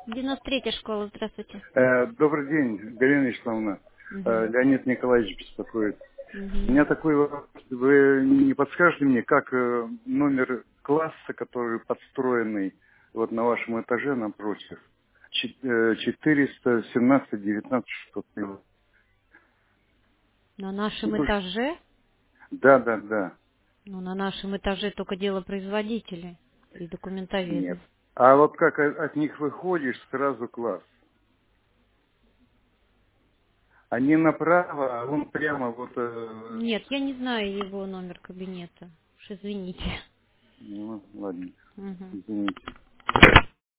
93-я школа, здравствуйте. Добрый день, Галина Вячеславовна. Угу. Леонид Николаевич беспокоит. У Угу. меня такой вопрос. Вы не подскажете мне, как номер класса, который подстроенный вот на вашем этаже напротив? 417-19 что-то. На нашем этаже? Да, да, да. Ну, на нашем этаже только дело производителей и Нет. документоведы. А вот как от них выходишь, сразу класс. Они направо, а он прямо вот... Нет, я не знаю его номер кабинета. Уж извините. ну, ладно, Угу. извините.